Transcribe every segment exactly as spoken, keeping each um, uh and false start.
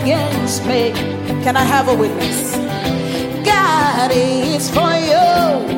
against me. Can I have a witness? God is for you.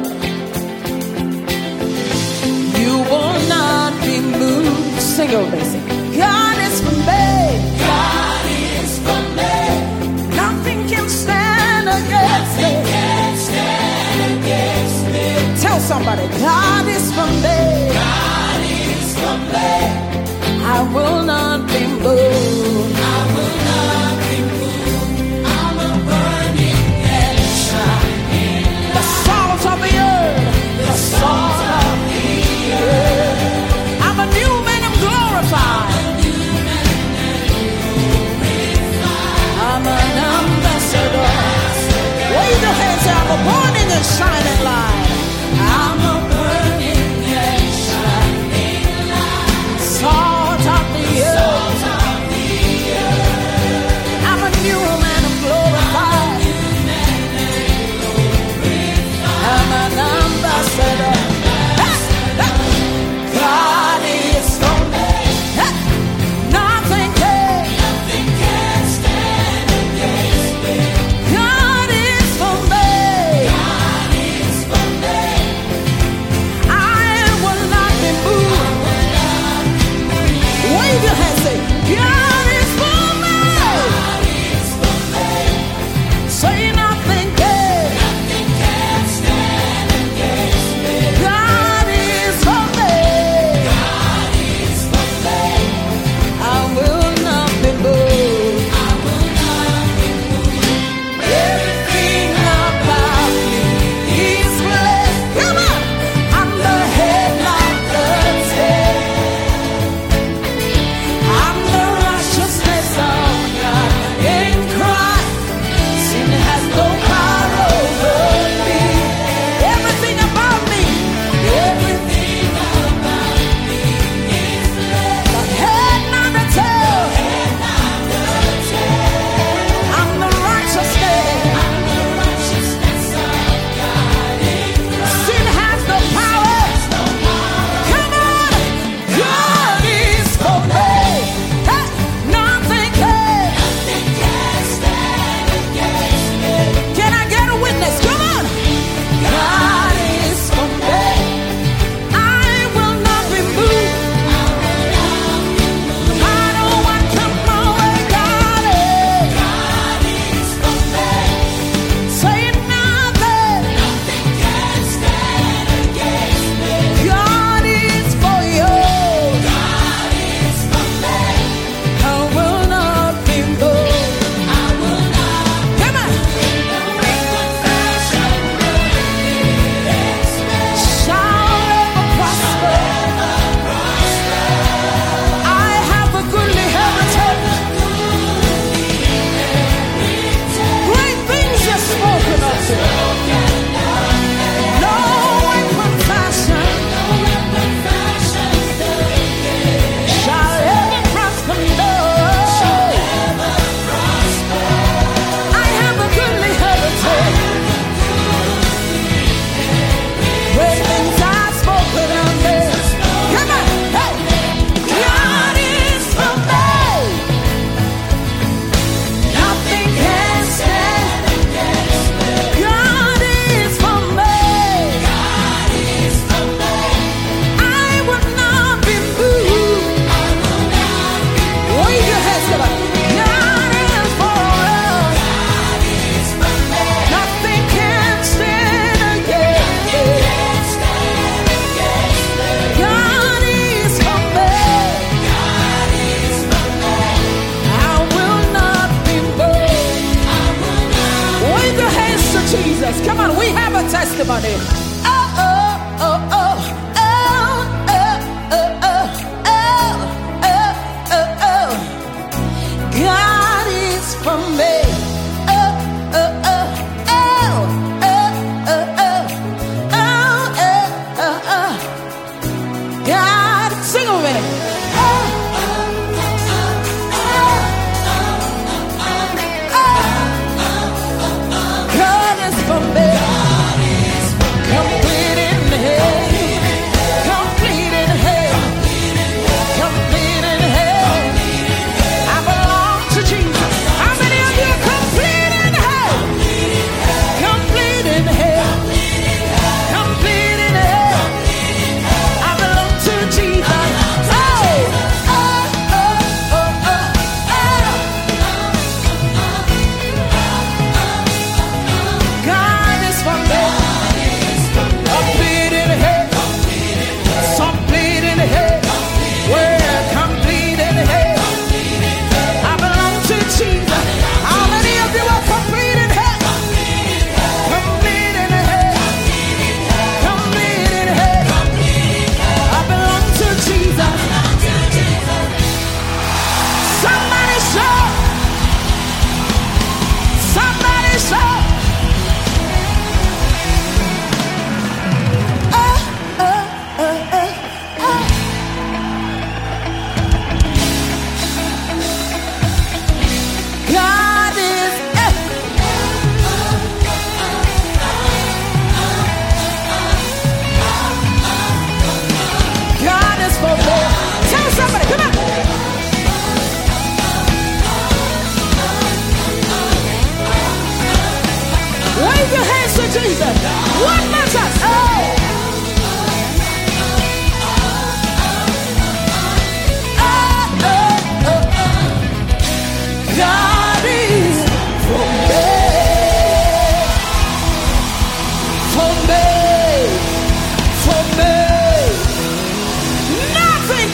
You will not be moved. Sing it, listen. God is for me. God is for me. Nothing can stand against me. Nothing can stand against me. Tell somebody, God is for me. God is for me. I will not be moved. I will not be moved. I'm a burning and shining light. The salt of the earth. The salt of the earth. I'm a new man, I'm glorified. I'm a new man, I'm glorified. I'm an ambassador. Wave your hands, say, I'm a burning and shining light. I'm a burning and shining light. Salt of the earth. I'm a new man, I'm glorified. I'm an ambassador. God is for me. Nothing can, nothing can stand against me. God is for me. God is for me.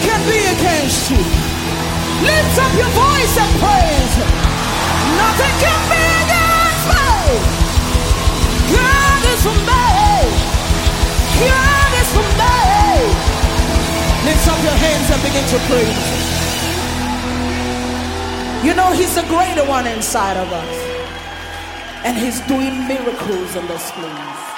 can be against you. Lift up your voice and praise him. Nothing can be against me. God is for me. God is for me. Lift up your hands and begin to praise. You know he's the greater one inside of us. And he's doing miracles in this place.